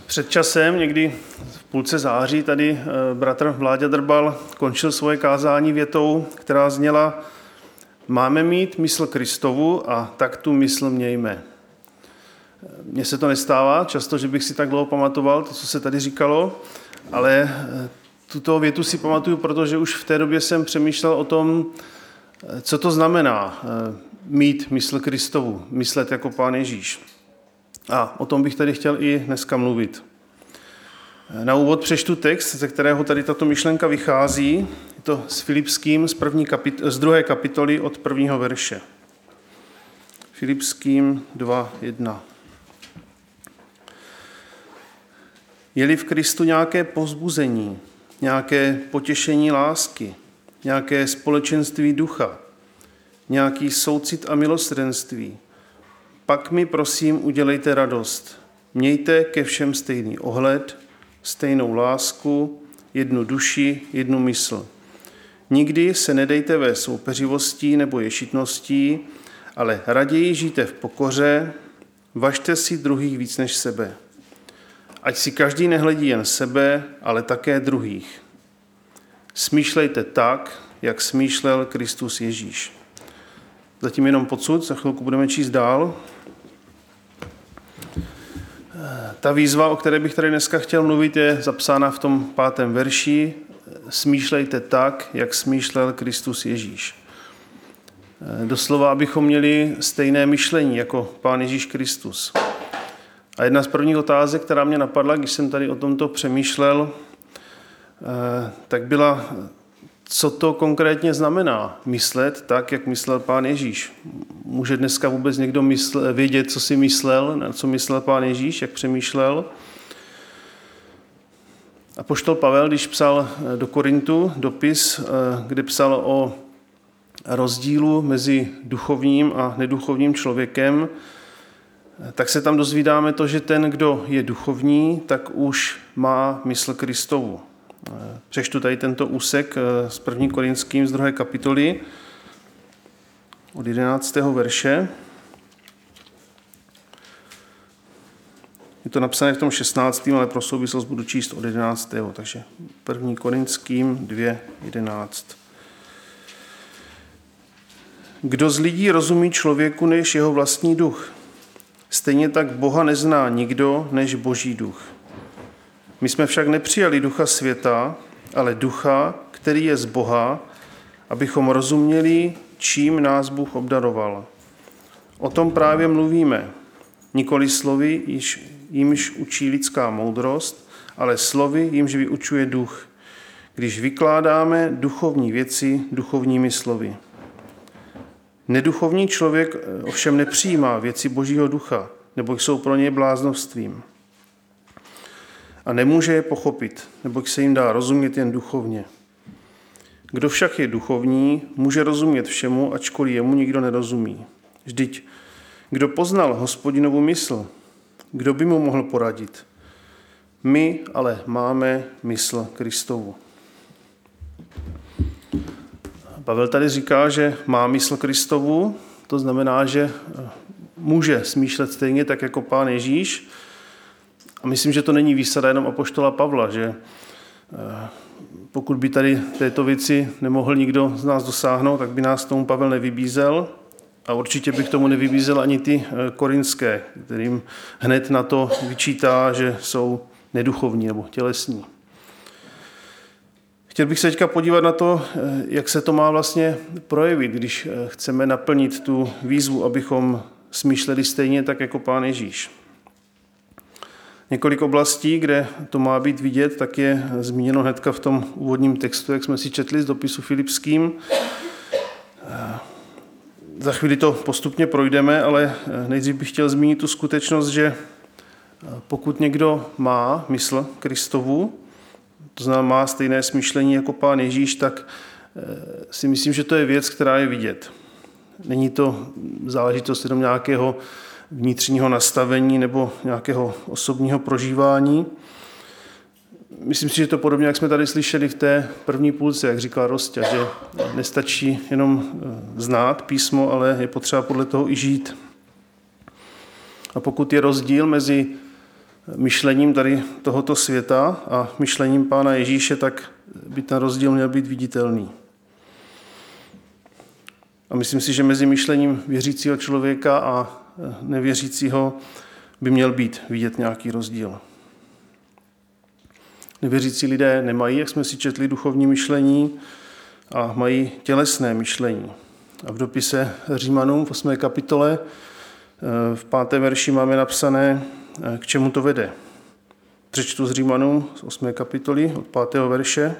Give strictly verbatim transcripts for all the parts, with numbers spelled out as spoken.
Před časem, někdy v půlce září, tady bratr Vláďa Drbal končil svoje kázání větou, která zněla: máme mít mysl Kristovu a tak tu mysl mějme. Mně se to nestává často, že bych si tak dlouho pamatoval to, co se tady říkalo, ale tuto větu si pamatuju, protože už v té době jsem přemýšlel o tom, co to znamená mít mysl Kristovu, myslet jako Pán Ježíš. A o tom bych tady chtěl i dneska mluvit. Na úvod přečtu text, ze kterého tady tato myšlenka vychází. Je to s Filipským z, první kapit- z druhé kapitoly od prvního verše. Filipským dva jedna. Je-li v Kristu nějaké povzbuzení, nějaké potěšení lásky, nějaké společenství ducha, nějaký soucit a milosrdenství, pak mi prosím udělejte radost. Mějte ke všem stejný ohled, stejnou lásku, jednu duši, jednu mysl. Nikdy se nedejte ve soupeřivostí nebo ješitností, ale raději žijte v pokoře, važte si druhých víc než sebe. Ať si každý nehledí jen sebe, ale také druhých. Smýšlejte tak, jak smýšlel Kristus Ježíš. Zatím jenom podsud, za chvilku budeme číst dál. Ta výzva, o které bych tady dneska chtěl mluvit, je zapsána v tom pátém verši. Smýšlejte tak, jak smýšlel Kristus Ježíš. Doslova, abychom měli stejné myšlení jako Pán Ježíš Kristus. A jedna z prvních otázek, která mě napadla, když jsem tady o tomto přemýšlel, tak byla, co to konkrétně znamená myslet tak, jak myslel Pán Ježíš. Může dneska vůbec někdo mysle, vědět, co si myslel, na co myslel Pán Ježíš, jak přemýšlel? Apoštol Pavel, když psal do Korintu dopis, kde psal o rozdílu mezi duchovním a neduchovním člověkem, tak se tam dozvídáme to, že ten, kdo je duchovní, tak už má mysl Kristovu. Přečtu tady tento úsek z první Korinským z druhé kapitoly od jedenáctého verše. Je to napsané v tom šestnáctém ale pro souvislost budu číst od jedenáctého Takže první Korinským dva jedenáct. Kdo z lidí rozumí člověku než jeho vlastní duch? Stejně tak Boha nezná nikdo než Boží duch. My jsme však nepřijali ducha světa, ale ducha, který je z Boha, abychom rozuměli, čím nás Bůh obdaroval. O tom právě mluvíme. Nikoli slovy, jimž učí lidská moudrost, ale slovy, jimž vyučuje duch, když vykládáme duchovní věci duchovními slovy. Neduchovní člověk ovšem nepřijímá věci Božího ducha, nebo jsou pro něj bláznovstvím. A nemůže je pochopit, nebo se jim dá rozumět jen duchovně. Kdo však je duchovní, může rozumět všemu, ačkoliv jemu nikdo nerozumí. Vždyť, kdo poznal Hospodinovu mysl, kdo by mu mohl poradit? My ale máme mysl Kristovu. Pavel tady říká, že má mysl Kristovu, to znamená, že může smýšlet stejně tak jako Pán Ježíš. A myslím, že to není výsada jenom apoštola Pavla, že pokud by tady této věci nemohl nikdo z nás dosáhnout, tak by nás tomu Pavel nevybízel. A určitě bych tomu nevybízel ani ty korinské, kterým hned na to vyčítá, že jsou neduchovní nebo tělesní. Chtěl bych se teďka podívat na to, jak se to má vlastně projevit, když chceme naplnit tu výzvu, abychom smýšleli stejně tak jako Pán Ježíš. Několik oblastí, kde to má být vidět, tak je zmíněno hnedka v tom úvodním textu, jak jsme si četli z dopisu Filipským. Za chvíli to postupně projdeme, ale nejdřív bych chtěl zmínit tu skutečnost, že pokud někdo má mysl Kristovu, to znamená má stejné smýšlení jako Pán Ježíš, tak si myslím, že to je věc, která je vidět. Není to záležitost jenom nějakého vnitřního nastavení nebo nějakého osobního prožívání. Myslím si, že to podobně, jak jsme tady slyšeli v té první půlce, jak říkal Rostě, že nestačí jenom znát písmo, ale je potřeba podle toho i žít. A pokud je rozdíl mezi myšlením tady tohoto světa a myšlením Pána Ježíše, tak by ten rozdíl měl být viditelný. A myslím si, že mezi myšlením věřícího člověka a nevěřícího by měl být vidět nějaký rozdíl. Nevěřící lidé nemají, jak jsme si četli, duchovní myšlení a mají tělesné myšlení. A v dopise Římanům v osmé kapitole v páté verši máme napsané, k čemu to vede. Přečtu z Římanům z osmé kapitoly od pátého verše.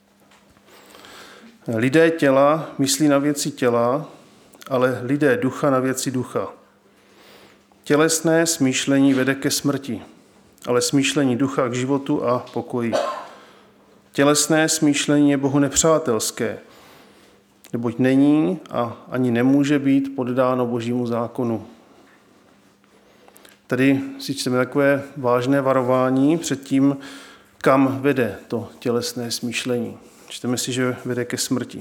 Lidé těla myslí na věci těla, ale lidé ducha na věci ducha. Tělesné smýšlení vede ke smrti, ale smýšlení ducha k životu a pokoji. Tělesné smýšlení je Bohu nepřátelské, neboť není a ani nemůže být poddáno Božímu zákonu. Tady si čteme takové vážné varování před tím, kam vede to tělesné smýšlení. Čteme si, že vede ke smrti.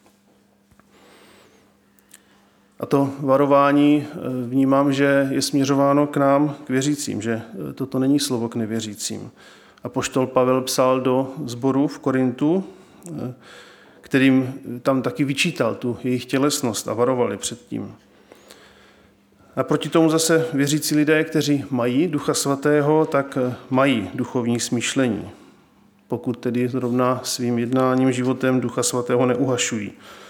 A to varování vnímám, že je směřováno k nám, k věřícím, že toto není slovo k nevěřícím. Apoštol Pavel psal do sboru v Korintu, kterým tam taky vyčítal tu jejich tělesnost a varovali před tím. A proti tomu zase věřící lidé, kteří mají Ducha Svatého, tak mají duchovní smýšlení, pokud tedy zrovna svým jednáním, životem Ducha Svatého neuhašují.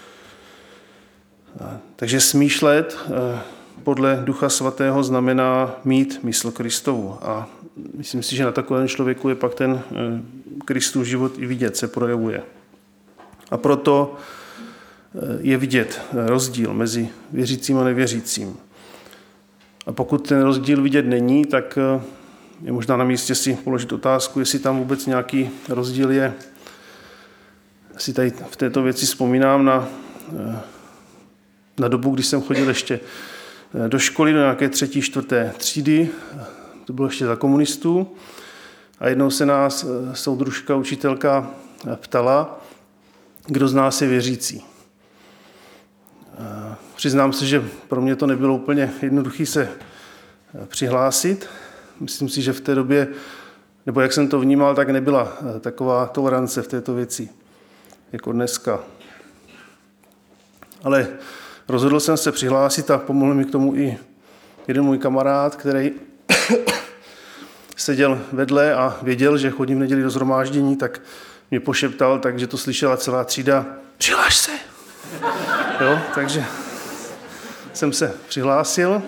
Takže smýšlet podle Ducha Svatého znamená mít mysl Kristovu. A myslím si, že na takovém člověku je pak ten Kristův život i vidět, se projevuje. A proto je vidět rozdíl mezi věřícím a nevěřícím. A pokud ten rozdíl vidět není, tak je možná na místě si položit otázku, jestli tam vůbec nějaký rozdíl je. Si tady v této věci vzpomínám na, na dobu, kdy jsem chodil ještě do školy, do nějaké třetí, čtvrté třídy. To bylo ještě za komunistů. A jednou se nás soudružka, učitelka ptala, kdo z nás je věřící. Přiznám se, že pro mě to nebylo úplně jednoduché se přihlásit. Myslím si, že v té době, nebo jak jsem to vnímal, tak nebyla taková tolerance v této věci, jako dneska. Ale rozhodl jsem se přihlásit a pomohl mi k tomu i jeden můj kamarád, který seděl vedle a věděl, že chodím v neděli do shromáždění, tak mě pošeptal, takže to slyšela celá třída. Přihláš se! Jo, takže jsem se přihlásil.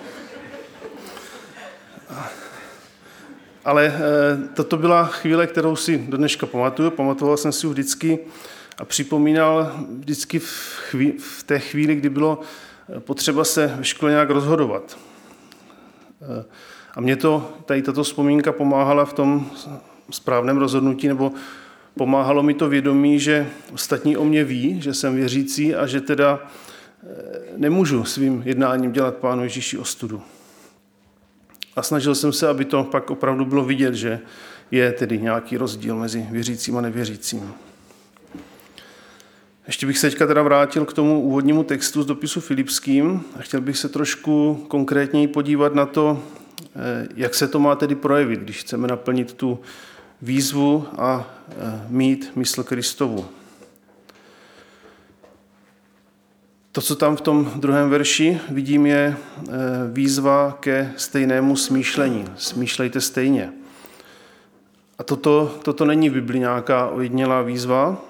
Ale toto byla chvíle, kterou si do dneška pamatuju. Pamatoval jsem si ji vždycky a připomínal vždycky v, chví, v té chvíli, kdy bylo potřeba se ve škole nějak rozhodovat. A mě to, tady tato vzpomínka pomáhala v tom správném rozhodnutí, nebo pomáhalo mi to vědomí, že ostatní o mě ví, že jsem věřící a že teda nemůžu svým jednáním dělat Pánu Ježíši ostudu. A snažil jsem se, aby to pak opravdu bylo vidět, že je tedy nějaký rozdíl mezi věřícím a nevěřícím. Ještě bych se teďka teda vrátil k tomu úvodnímu textu z dopisu Filipským a chtěl bych se trošku konkrétněji podívat na to, jak se to má tedy projevit, když chceme naplnit tu výzvu a mít mysl Kristovu. To, co tam v tom druhém verši vidím, je výzva ke stejnému smýšlení. Smýšlejte stejně. A toto, toto není v Bibli nějaká ojedinělá výzva.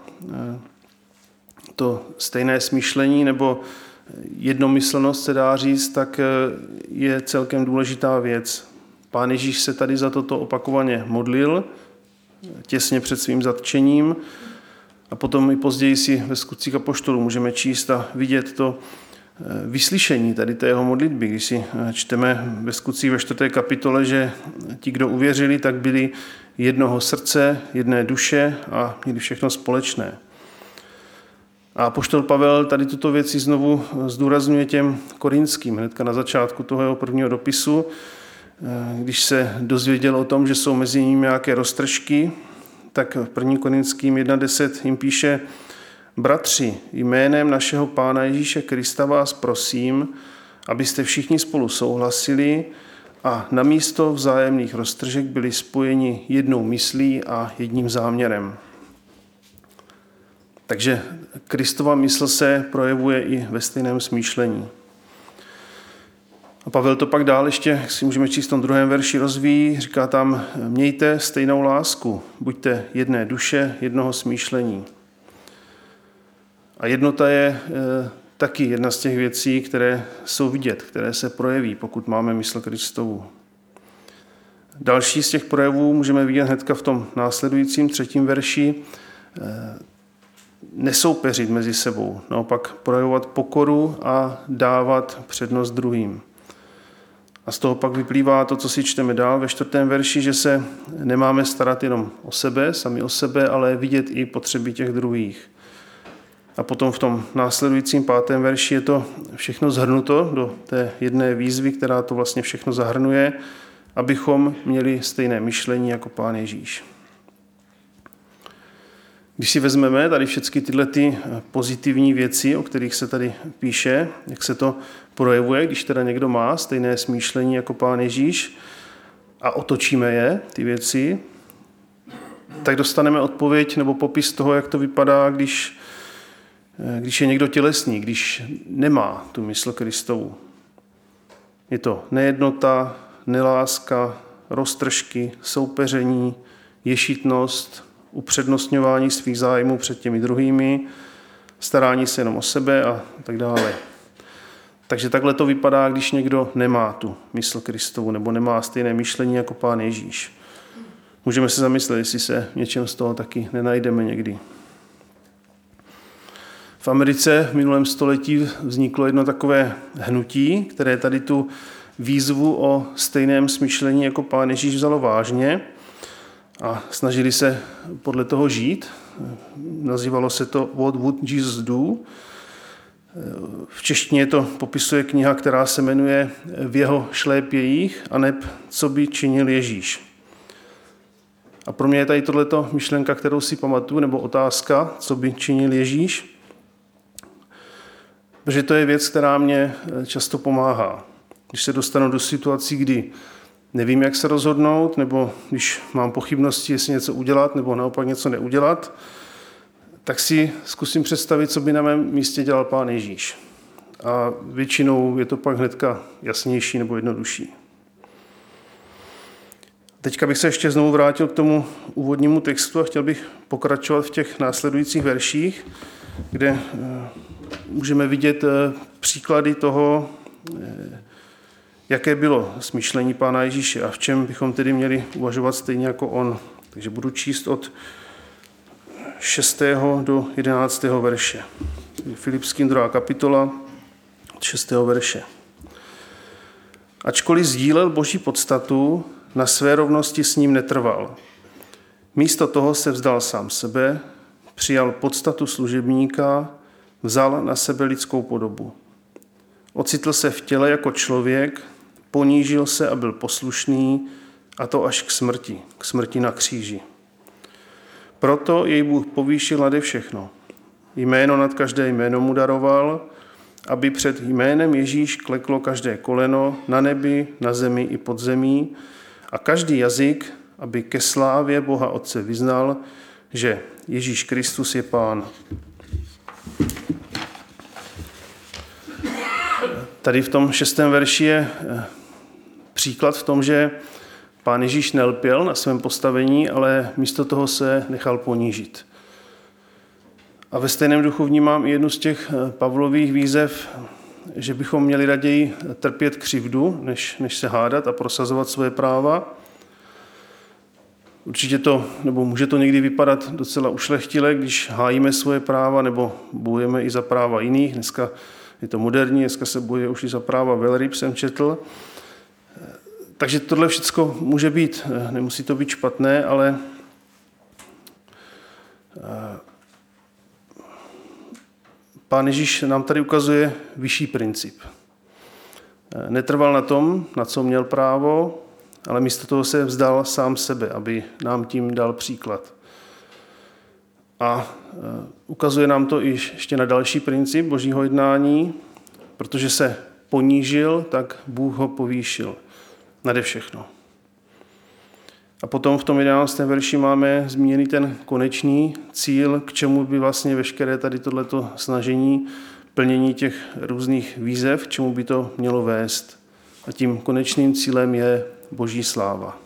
To stejné smýšlení nebo jednomyslnost, se dá říct, tak je celkem důležitá věc. Pán Ježíš se tady za toto opakovaně modlil, těsně před svým zatčením, a potom i později si ve Skutcích apoštolů můžeme číst a vidět to vyslyšení tady té jeho modlitby. Když si čteme ve Skutcích ve čtvrté kapitole, že ti, kdo uvěřili, tak byli jednoho srdce, jedné duše a měli všechno společné. A apoštol Pavel tady tuto věci znovu zdůrazňuje těm korinským, hnedka na začátku toho jeho prvního dopisu, když se dozvěděl o tom, že jsou mezi nimi nějaké roztržky, tak v první Korinským jedna deset jim píše: Bratři, jménem našeho Pána Ježíše Krista vás prosím, abyste všichni spolu souhlasili a namísto vzájemných roztržek byli spojeni jednou myslí a jedním záměrem. Takže Kristova mysl se projevuje i ve stejném smýšlení. A Pavel to pak dál ještě, jak si můžeme číst v tom druhém verši, rozvíjí, říká tam, mějte stejnou lásku, buďte jedné duše, jednoho smýšlení. A jednota je e, taky jedna z těch věcí, které jsou vidět, které se projeví, pokud máme mysl Kristovu. Další z těch projevů můžeme vidět hnedka v tom následujícím třetím verši. E, nesoupeřit mezi sebou, naopak projevovat pokoru a dávat přednost druhým. A z toho pak vyplývá to, co si čteme dál ve čtvrtém verši, že se nemáme starat jenom o sebe, sami o sebe, ale vidět i potřeby těch druhých. A potom v tom následujícím pátém verši je to všechno shrnuto do té jedné výzvy, která to vlastně všechno zahrnuje, abychom měli stejné myšlení jako Pán Ježíš. Když si vezmeme tady všechny tyhle ty pozitivní věci, o kterých se tady píše, jak se to projevuje, když teda někdo má stejné smýšlení jako Pán Ježíš a otočíme je, ty věci, tak dostaneme odpověď nebo popis toho, jak to vypadá, když, když je někdo tělesný, když nemá tu mysl Kristovu. Je to nejednota, neláska, roztržky, soupeření, ješitnost, upřednostňování svých zájmů před těmi druhými, starání se jenom o sebe a tak dále. Takže takhle to vypadá, když někdo nemá tu mysl Kristovu nebo nemá stejné myšlení jako Pán Ježíš. Můžeme se zamyslet, jestli se něčem z toho taky nenajdeme někdy. V Americe v minulém století vzniklo jedno takové hnutí, které tady tu výzvu o stejném smýšlení jako Pán Ježíš vzalo vážně a snažili se podle toho žít. Nazývalo se to What Would Jesus Do? V češtině to popisuje kniha, která se jmenuje V jeho šlépějích, aneb Co by činil Ježíš. A pro mě je tady tohleto myšlenka, kterou si pamatuju, nebo otázka, co by činil Ježíš. Protože to je věc, která mě často pomáhá. Když se dostanu do situací, kdy nevím, jak se rozhodnout, nebo když mám pochybnosti, jestli něco udělat, nebo naopak něco neudělat, tak si zkusím představit, co by na mém místě dělal Pán Ježíš. A většinou je to pak hnedka jasnější nebo jednodušší. Teďka bych se ještě znovu vrátil k tomu úvodnímu textu a chtěl bych pokračovat v těch následujících verších, kde můžeme vidět příklady toho, jaké bylo smýšlení Pána Ježíše a v čem bychom tedy měli uvažovat stejně jako on. Takže budu číst od šestého do jedenáctého verše. Filipským druhá kapitola od šestého verše. Ačkoliv sdílel Boží podstatu, na své rovnosti s ním netrval. Místo toho se vzdal sám sebe, přijal podstatu služebníka, vzal na sebe lidskou podobu. Ocitl se v těle jako člověk, ponížil se a byl poslušný, a to až k smrti, k smrti na kříži. Proto jej Bůh povýšil nade všechno. Jméno nad každé jméno mu daroval, aby před jménem Ježíš kleklo každé koleno na nebi, na zemi i pod zemí a každý jazyk, aby ke slávě Boha Otce vyznal, že Ježíš Kristus je Pán. Tady v tom šestém verši je příklad v tom, že Pán Ježíš nelpěl na svém postavení, ale místo toho se nechal ponížit. A ve stejném duchu vnímám i jednu z těch Pavlových výzev, že bychom měli raději trpět křivdu, než, než se hádat a prosazovat svoje práva. Určitě to, nebo může to někdy vypadat docela ušlechtile, když hájíme svoje práva nebo bojujeme i za práva jiných. Dneska je to moderní, dneska se bojuje už i za práva velryb, jsem četl. Takže tohle všechno může být, nemusí to být špatné, ale Pán Ježíš nám tady ukazuje vyšší princip. Netrval na tom, na co měl právo, ale místo toho se vzdal sám sebe, aby nám tím dal příklad. A ukazuje nám to i ještě na další princip Božího jednání, protože se ponížil, tak Bůh ho povýšil nade všechno. A potom v tom jedenáctém verši máme zmíněný ten konečný cíl, k čemu by vlastně veškeré tady tohleto snažení, plnění těch různých výzev, k čemu by to mělo vést. A tím konečným cílem je Boží sláva.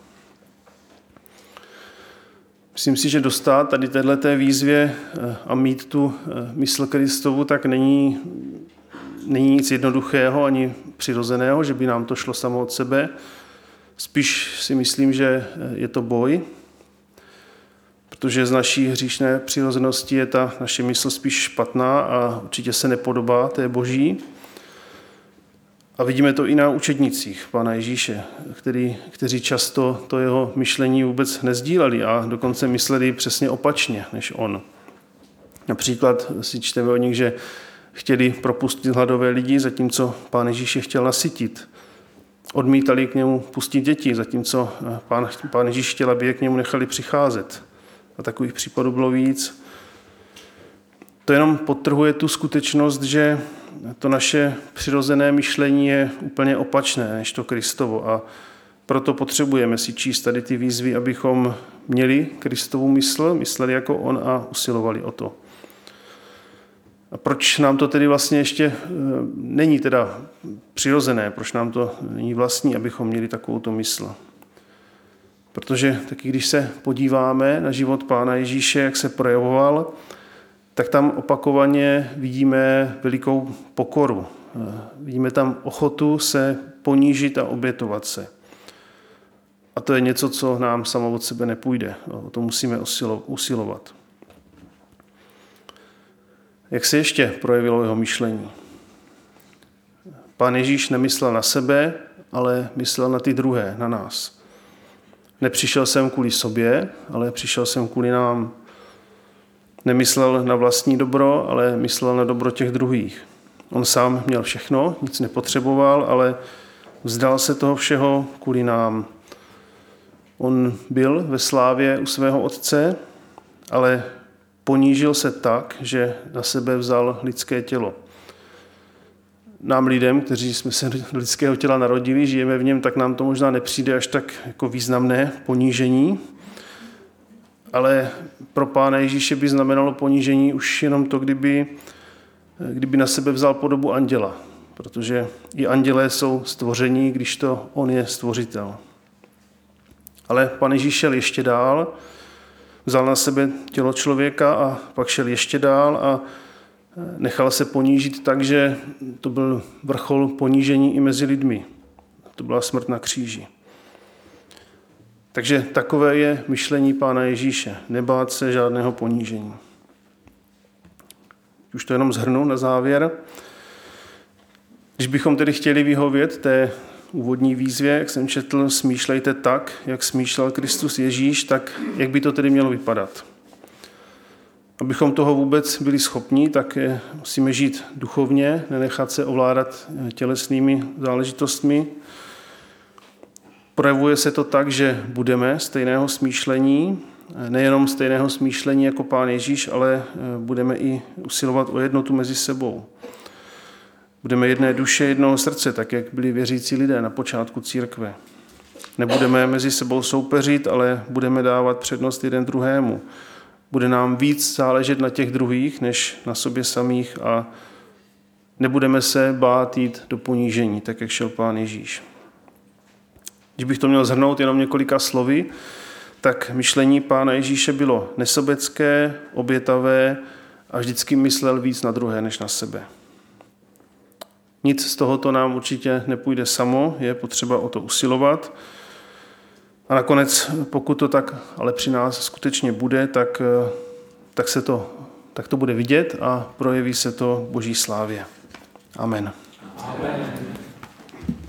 Myslím si, že dostat tady téhleté výzvě a mít tu mysl Kristovu, tak není, není nic jednoduchého ani přirozeného, že by nám to šlo samo od sebe. Spíš si myslím, že je to boj, protože z naší hříšné přirozenosti je ta naše mysl spíš špatná a určitě se nepodobá té Boží. A vidíme to i na učednicích Pána Ježíše, který, kteří často to jeho myšlení vůbec nezdíleli a dokonce mysleli přesně opačně než on. Například si čteme o nich, že chtěli propustit hladové lidi, zatímco Pán Ježíš je chtěl nasytit. Odmítali k němu pustit děti, zatímco Pán, Pán Ježíš chtěl, aby je k němu nechali přicházet. A takových případů bylo víc. To jenom podtrhuje tu skutečnost, že to naše přirozené myšlení je úplně opačné než to Kristovo a proto potřebujeme si číst tady ty výzvy, abychom měli Kristovu mysl, mysleli jako on a usilovali o to. A proč nám to tedy vlastně ještě není teda přirozené, proč nám to není vlastní, abychom měli takovouto mysl? Protože taky když se podíváme na život Pána Ježíše, jak se projevoval, tak tam opakovaně vidíme velikou pokoru. Vidíme tam ochotu se ponížit a obětovat se. A to je něco, co nám samo od sebe nepůjde. O to musíme usilovat. Jak se ještě projevilo jeho myšlení? Pán Ježíš nemyslel na sebe, ale myslel na ty druhé, na nás. Nepřišel jsem kvůli sobě, ale přišel jsem kvůli nám. Nemyslel na vlastní dobro, ale myslel na dobro těch druhých. On sám měl všechno, nic nepotřeboval, ale vzdal se toho všeho kvůli nám. On byl ve slávě u svého otce, ale ponížil se tak, že na sebe vzal lidské tělo. Nám lidem, kteří jsme se do lidského těla narodili, žijeme v něm, tak nám to možná nepřijde až tak jako významné ponížení, ale pro Pána Ježíše by znamenalo ponížení už jenom to, kdyby, kdyby na sebe vzal podobu anděla, protože i andělé jsou stvoření, když to on je stvořitel. Ale Pán Ježíš šel ještě dál, vzal na sebe tělo člověka a pak šel ještě dál a nechal se ponížit tak, že to byl vrchol ponížení i mezi lidmi. To byla smrt na kříži. Takže takové je myšlení Pána Ježíše. Nebát se žádného ponížení. Už to jenom shrnu na závěr. Když bychom tedy chtěli vyhovět té úvodní výzvě, jak jsem četl, smýšlejte tak, jak smýšlel Kristus Ježíš, tak jak by to tedy mělo vypadat? Abychom toho vůbec byli schopni, tak musíme žít duchovně, nenechat se ovládat tělesnými záležitostmi. Projevuje se to tak, že budeme stejného smýšlení, nejenom stejného smýšlení jako Pán Ježíš, ale budeme i usilovat o jednotu mezi sebou. Budeme jedné duše, jednoho srdce, tak jak byli věřící lidé na počátku církve. Nebudeme mezi sebou soupeřit, ale budeme dávat přednost jeden druhému. Bude nám víc záležet na těch druhých, než na sobě samých a nebudeme se bát jít do ponížení, tak jak šel Pán Ježíš. Když bych to měl shrnout jenom několika slovy, tak myšlení Pána Ježíše bylo nesobecké, obětavé a vždycky myslel víc na druhé než na sebe. Nic z tohoto nám určitě nepůjde samo, je potřeba o to usilovat. A nakonec, pokud to tak ale při nás skutečně bude, tak, tak, se to, tak to bude vidět a projeví se to Boží slávě. Amen. Amen.